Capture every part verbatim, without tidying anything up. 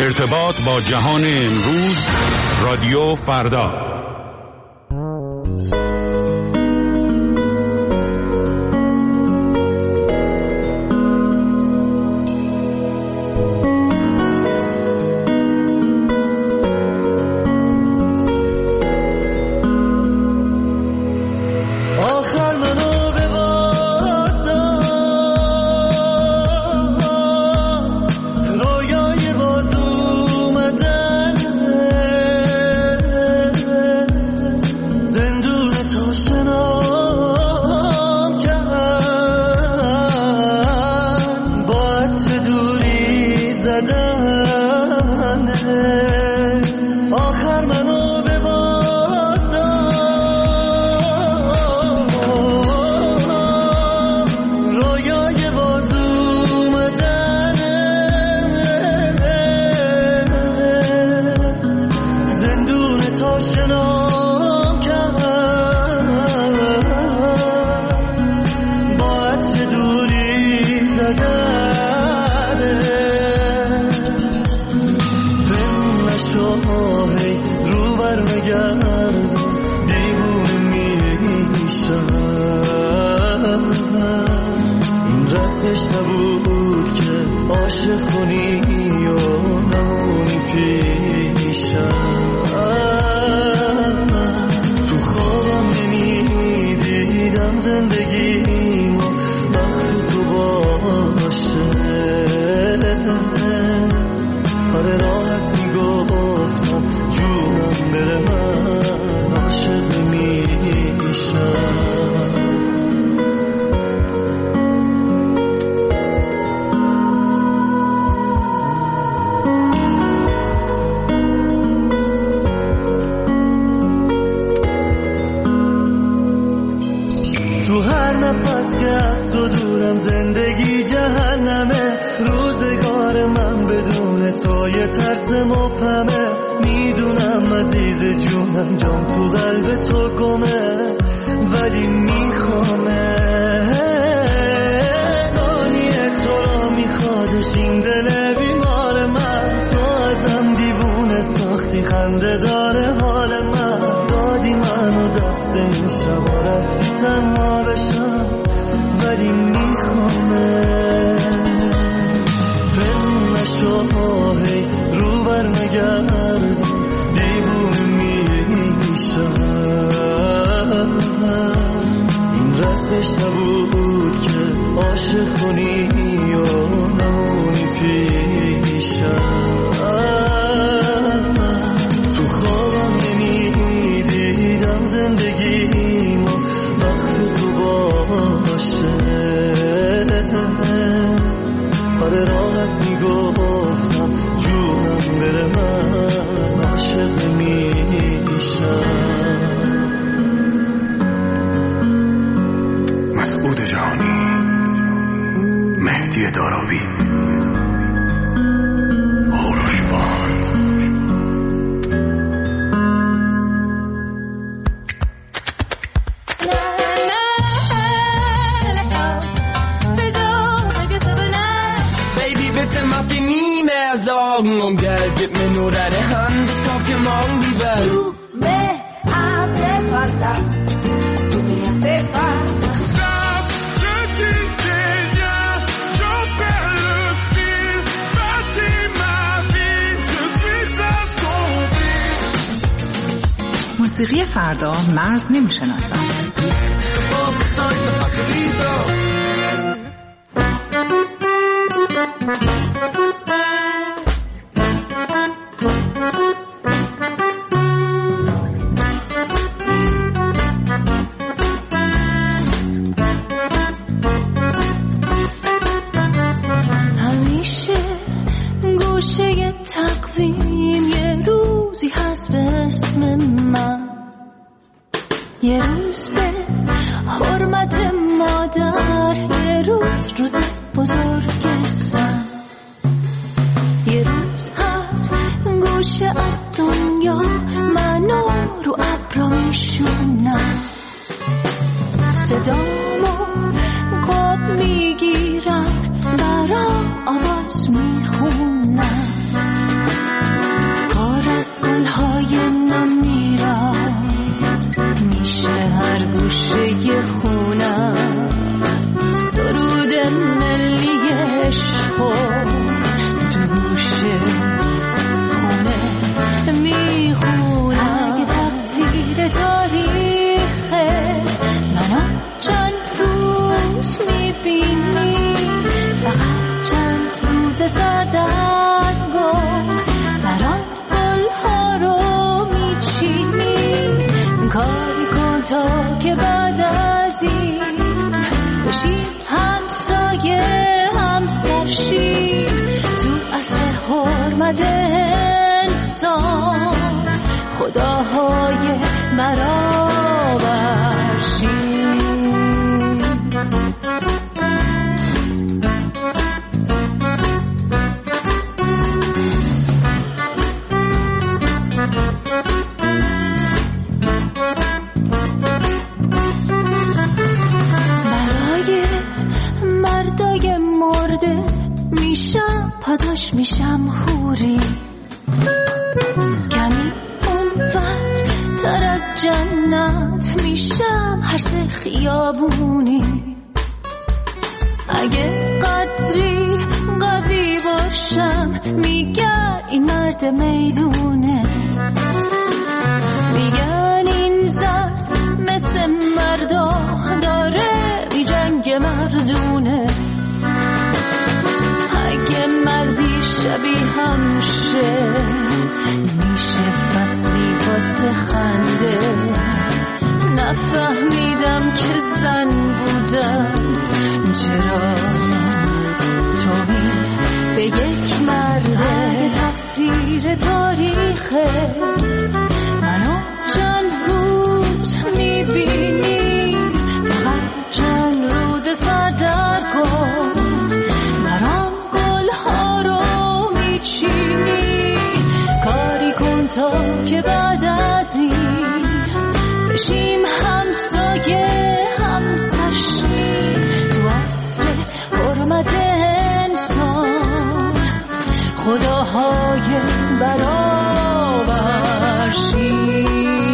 ارتباط با جهان امروز، رادیو فردا. موسیقی فردا مرز نمی‌شناسد. همیشه گوشه تقویم یه روزی هست به اسم من، یه روز به حرمت مادر، یه روز روز بزرگ زن، یه روز هر گوشه از دنیا منو رو ابرا میشونم، صدامو قاب میگیرم برام آواز میخونم. سردرگم برام گلها رو میچینی کاری کن تا که بعد از این بشیم همسایه همسرشی تو عصر حرمت انسان خداهای برابرشی برای مردای مرده میشم پاداش میشم حوری کمی اونور تر از جنت میشم هر سه خیابونی اگه قدری قوی باشم میگن این مرد میدونه میگن این زن مثل مردا داره بی جنگ مردونه اگه مردی شبیه همشه میشه فصلی واسه خنده نفهمیدم که زن بودم چرا توهی به یک مرده تقصیر تاریخه منو چند روز میبینی فقط چند روز سردرگم برام گلها رو میچینی کاری کن تا که بعد از این بشیم همسایه همسرشی تو عصر حرمت انسان خداهای برابرشی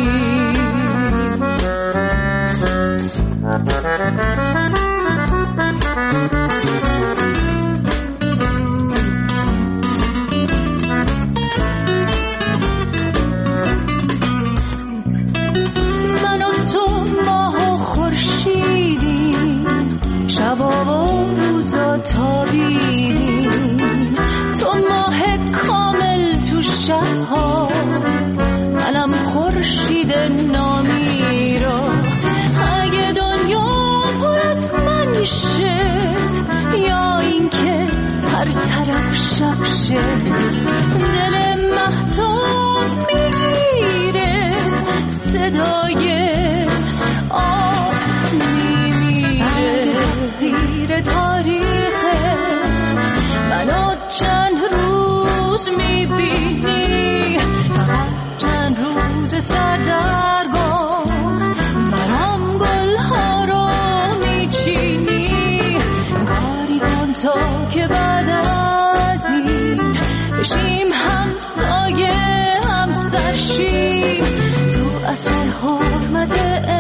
من و تو ماه و خورشیدیم شبا و روزا تابیدیم تو ماه کامل تو شبها منم خورشید نامیرا اگه دنیا پر از من میشه یا اینکه هر طرف شب شه دل مهتاب میگیره صدای آب میمیره زیر تاریخه منو چند روز میبینی فقط چند روز سردرگم برام گلها رو میچینی کاری کن تا که بعد از این بشیم همسایه همسرشی تو اصل حرمت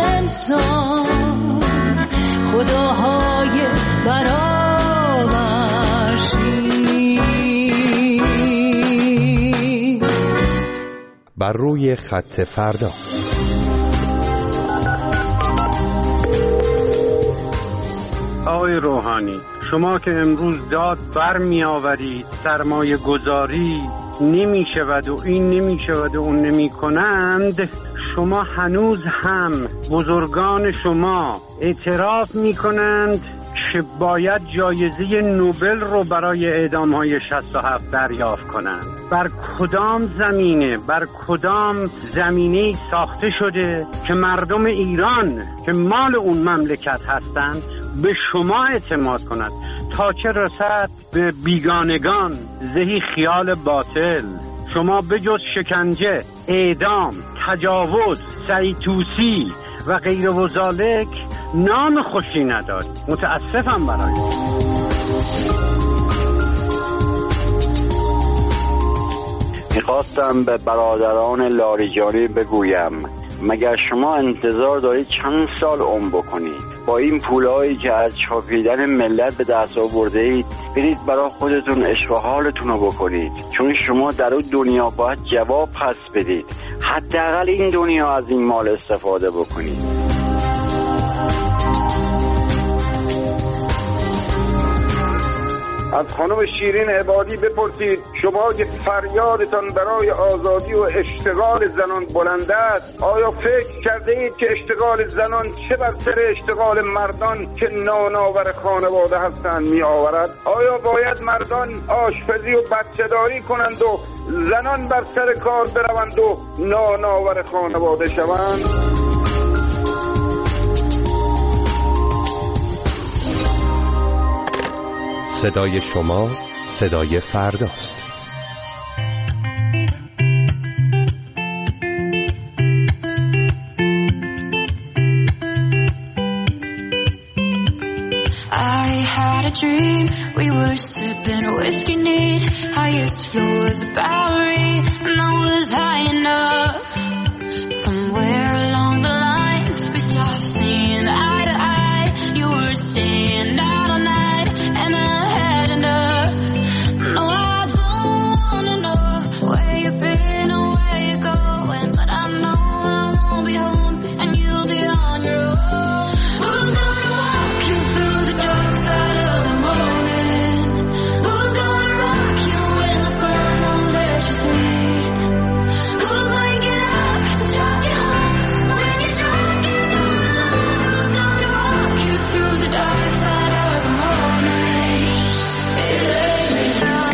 انسان خداهای برابرشی بر روی خط فردا. آقای روحانی، شما که امروز داد بر می آورید سرمایه گذاری نمی شود و این نمی شود و اون نمی کنند، شما هنوز هم بزرگان شما اعتراف می کنند که باید جایزه نوبل رو برای اعدام‌های شصت و هفت دریافت کنند. بر کدام زمینه بر کدام زمینه ساخته شده که مردم ایران که مال اون مملکت هستند به شما اعتماد کند؟ تا چه رسد به بیگانگان زهی خیال باطل. شما بجز شکنجه، اعدام، تجاوز، سعی طوسی و غیر و ذالک نام خوشی ندارید. متاسفم برای میخواستم به برادران لاریجانی بگویم مگر شما انتظار دارید چند سال عمر بکنید؟ با این پولایی که از چاپیدن ملت به دست آورده اید برید برای خودتون عشق و حالتون رو بکنید، چون شما در اون دنیا باید جواب پس بدید. حداقل این دنیا از این مال استفاده بکنید. از خانم شیرین عبادی بپرسید شما که فریادتان برای آزادی و اشتغال زنان بلند است، آیا فکر کرده اید که اشتغال زنان چه بر سر اشتغال مردان که نانآور خانواده هستند می آورد؟ آیا باید مردان آشپزی و بچه‌داری کنند و زنان بر سر کار بروند و نانآور خانواده شوند؟ صدای شما صدای فرداست. I had a dream, we were sipping whiskey neat, highest floor of the Bowery, and I was high enough. Somewhere along the lines, we stopped seeing eye to eye. You were staying out all night, and I had enough. No, I don't wanna know where you've been or where you're going, but I know I won't be home, and you'll be on your own. Who's gonna walk you through the dark side of the morning? Who's gonna rock you when the sun won't let you sleep? Who's waking up to drive you home when you're drunk and all alone? Who's gonna walk you through the dark side of the morning? It ain't me.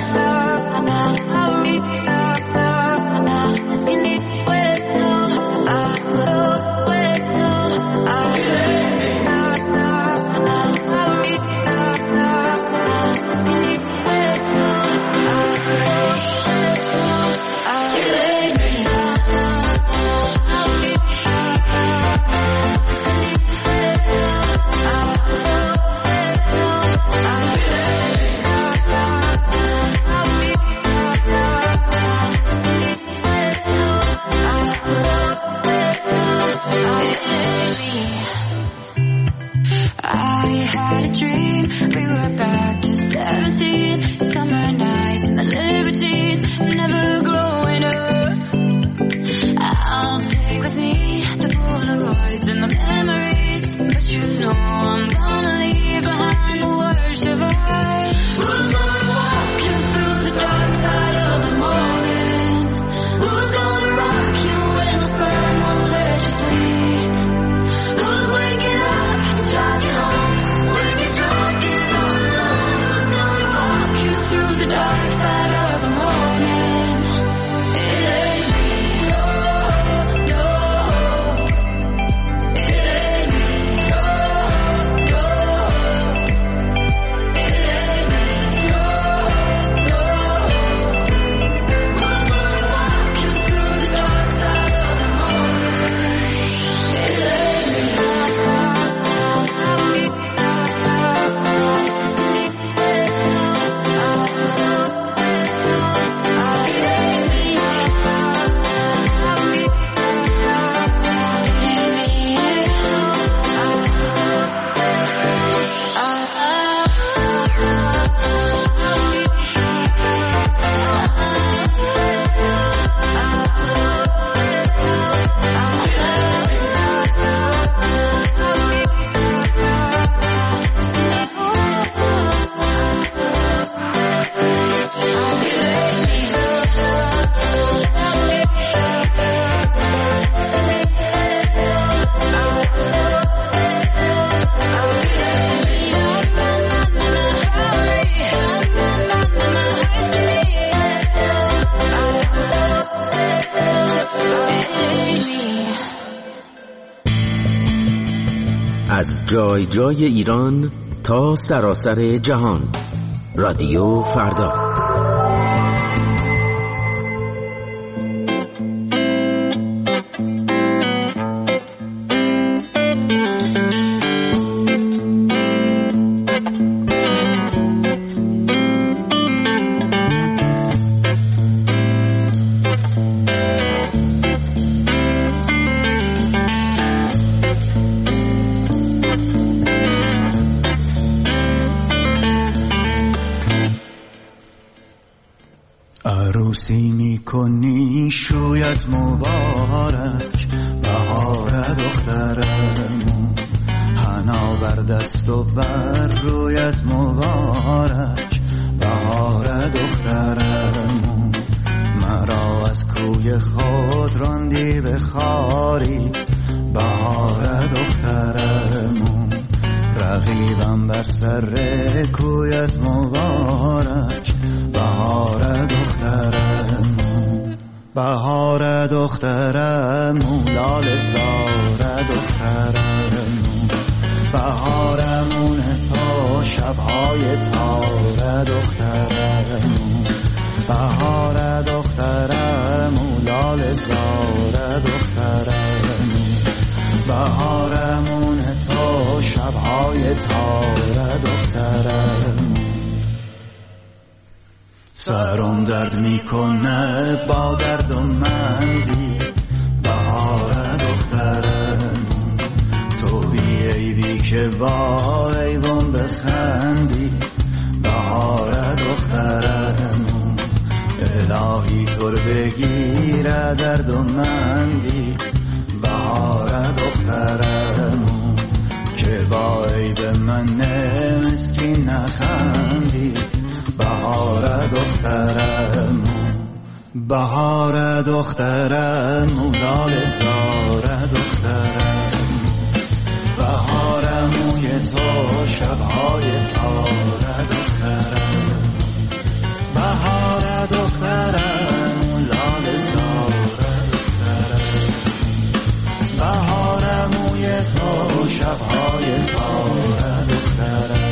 I had a dream, we were back to seventeen, summer nights and the libertines, never growing up. I'll take with me the Polaroids and the memories, but you know I'm gonna leave behind the worst of us. Who's gonna walk you through the dark side of the morning? Who's gonna rock you when the sun won't let you sleep? Who's waking up to drive you home when you're drunk and all alone? Who's gonna walk you through the dark side of the morning? It ain't me. No, no. It ain't me. No, no. It ain't me. No, no. Who's gonna walk you through the dark side of the morning? It ain't me. از جای جای ایران تا سراسر جهان، رادیو فردا. عروسی میکنی شویت مبارک، بهار دخترمون، حنا بر دست و بر رویت مبارک، بهار دخترمون، مرا از کوی خود راندی به خاری. بهار دخترمون، رقیبم بر سر کویت مبارک. بهار دخترمون، بهار دخترمون، لاله زار دخترمون، بهارمون تا شبهای تار دخترمون. بهار دخترمون، لاله زار دخترمون، بهارمون تا شبهای تار دخترمون. سرم درد میکنه با درد و مندی. بهار دخترمون، تو بی عیبی که با ایوان بخندی. بهار دخترمون، الهی طور بگیره درد و مندی. بهار دخترمون، که با عیب من مسکین نخندی. بهار دخترمون، بهار دخترمون، لاله زار دخترمون، بهارموی تو شبهای تار دخترمون. بهار دخترمون، لاله زار دخترمون، بهارموی تو شبهای تار دخترمون.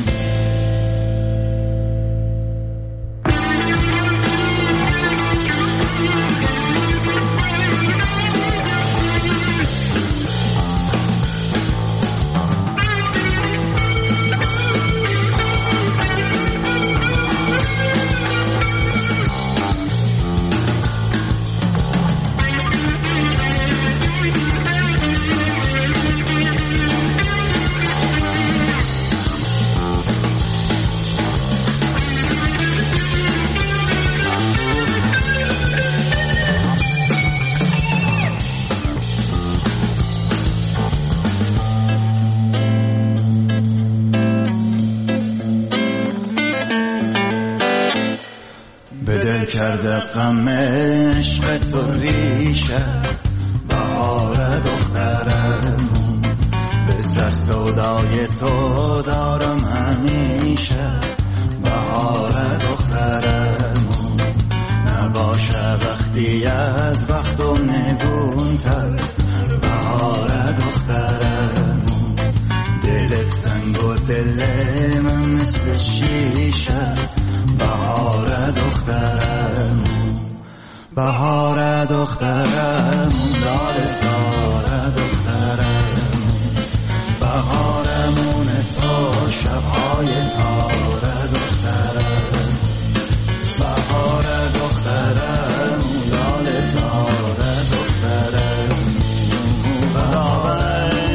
کرده غم عشق تو ریشه. بهار دخترمون، به سر سودای تو دارم همیشه. بهار دخترمون، نباشه وقتی از بختم نگونتر. بهار دخترمون، دلت سنگ و دل من مثل شیشه. بهار دخترمون، بهار دخترمون، لاله زار دخترمون، بهارمون تا شبهای تار دخترمون. بهار دخترمون، لاله زار دخترمون، بهار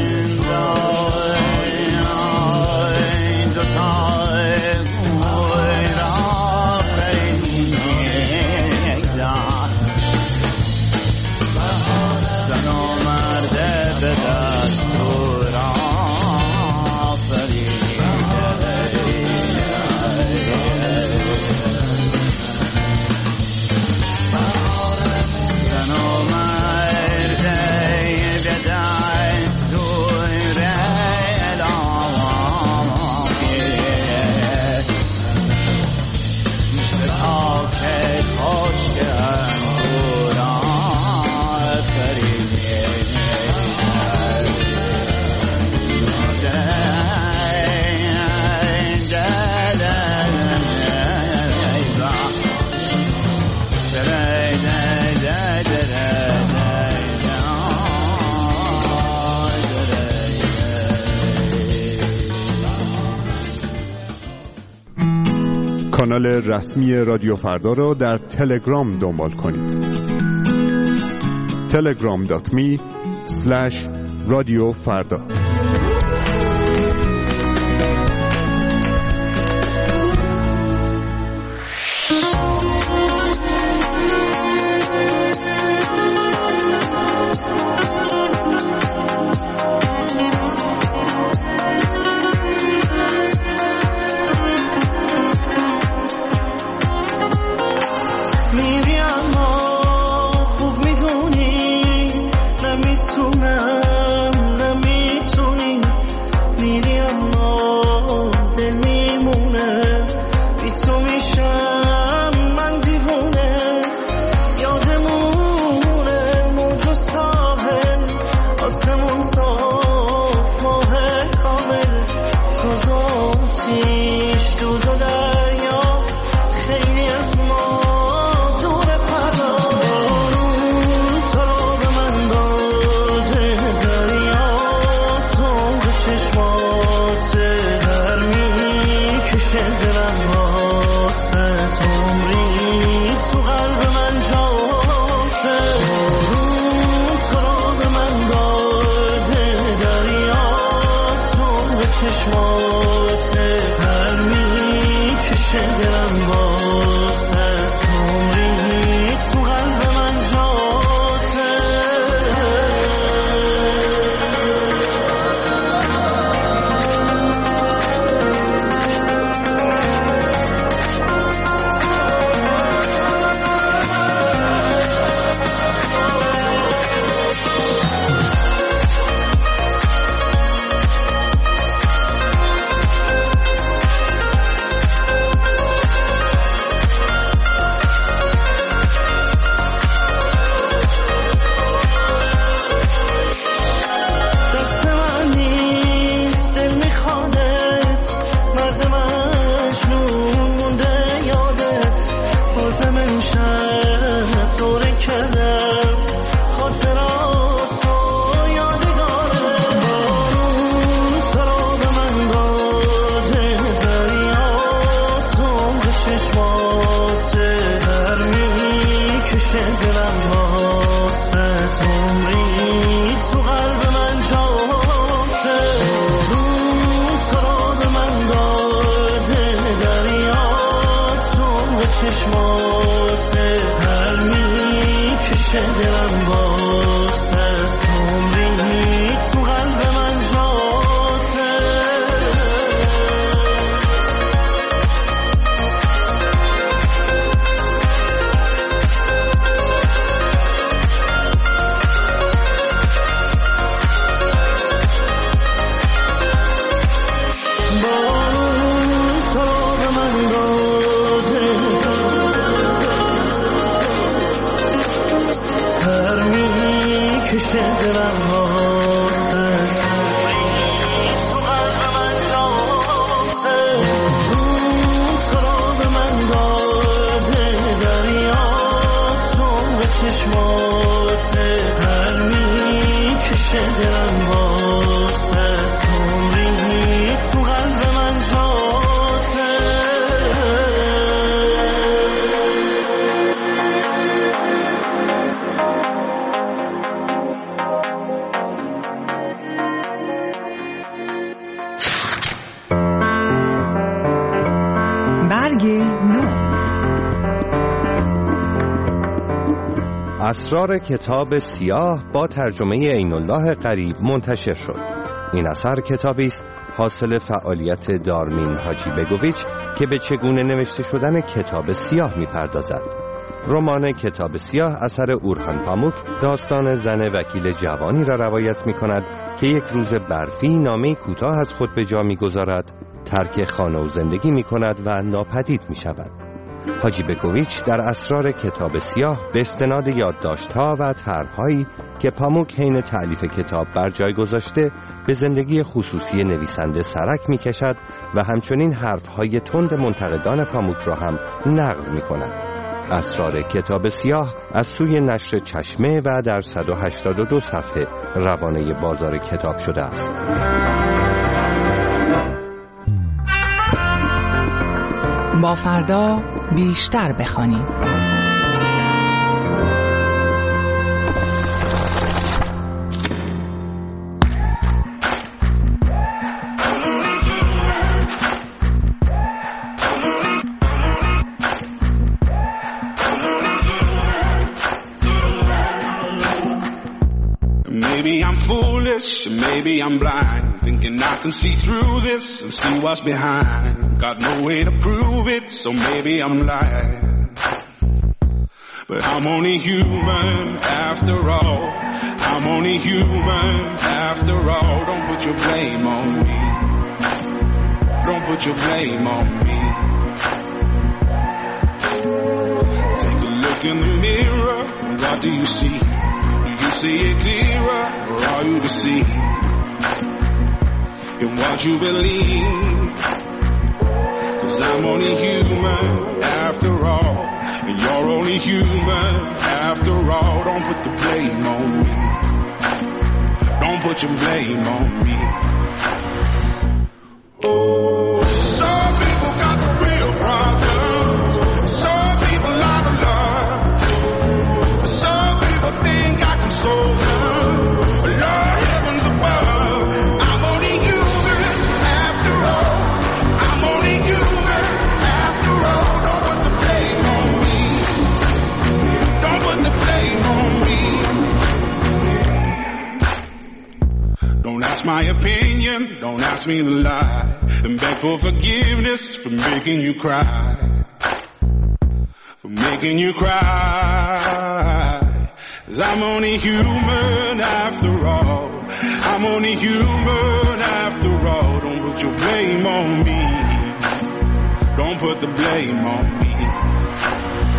کانال رسمی رادیو فردا رو در تلگرام دنبال کنید. تلگرام دات می اسلش رادیو فردا. میری اما خوب میدونی نمیتونم نمیتونی میری اما دل میمونه بی تو میشم من دیوونه یادمونه موج و ساحل آسمون صاف ماه کامل تو زوتیش دود و دریا خیلی از ما دور پرا تو رو به من داده دریا تو به چشمات در میکشه دلم واسه عمری تو قلب من جاته تو رو به من داده دریا تو به چشمات در میکشه دلم واسه عمری تو قلب من جاته دست من نیست دل میخوادت مرد مجنون مونده یادت بازم امشب دوره کردم خاطرات و یادگاره بارون تو رو به من داده دریا تو به چشمات در میکشه دلم واسه عمری تو قلب من جاته تو رو به من داده دریا تو به چشمات در میکشه دلم واسه عمری تو قلب من جاته بارون تو رو به من داده هر میکشه دلم واسه تو قلب من جاته تو رو به من داده دریا تو به چشمات هر میکشه دلم واسه عمری تو قلب من جاته برگ نو. اسرار کتاب سیاه با ترجمه عین الله قریب منتشر شد. این اثر کتابی است حاصل فعالیت دارمین حاجی بگویچ که به چگونه نوشته شدن کتاب سیاه می‌پردازد. رمان کتاب سیاه اثر اورهان پاموک داستان زن وکیل جوانی را روایت می‌کند که یک روز برفی نامه کوتاه از خود به جا می‌گذارد، ترک خانه و زندگی می‌کند و ناپدید می‌شود. حاجی بگویچ در اسرار کتاب سیاه به استناد یادداشت‌ها و طرح‌هایی که پاموک حین تألیف کتاب بر جای گذاشته به زندگی خصوصی نویسنده سرک می‌کشد و همچنین حرف‌های تند منتقدان پاموک را هم نقل می‌کند. اسرار کتاب سیاه از سوی نشر چشمه و در صد و هشتاد و دو صفحه روانه بازار کتاب شده است. با فردا بیشتر بخوانیم. Maybe I'm foolish, maybe I'm blind, thinking I can see through this and see what's behind. Got no way to prove it, so maybe I'm lying. But I'm only human after all. I'm only human after all. Don't put your blame on me. Don't put your blame on me. Take a look in the mirror. What do you see? Do you see it clearer, or are you deceived in what you believe? 'Cause I'm only human after all, and you're only human after all. Don't put the blame on me. Don't put your blame on me. Oh, some people got the real problems. Some people out of love. Some people think I can solve them. Lord, heavens above. I'm only human after all. I'm only human after all. Don't put the blame on me. Don't put the blame on me. Don't ask my opinion. Don't ask me to lie. And beg for forgiveness for making you cry. For making you cry. 'Cause I'm only human after all. I'm only human after all. Don't put your blame on me. Don't put the blame on me.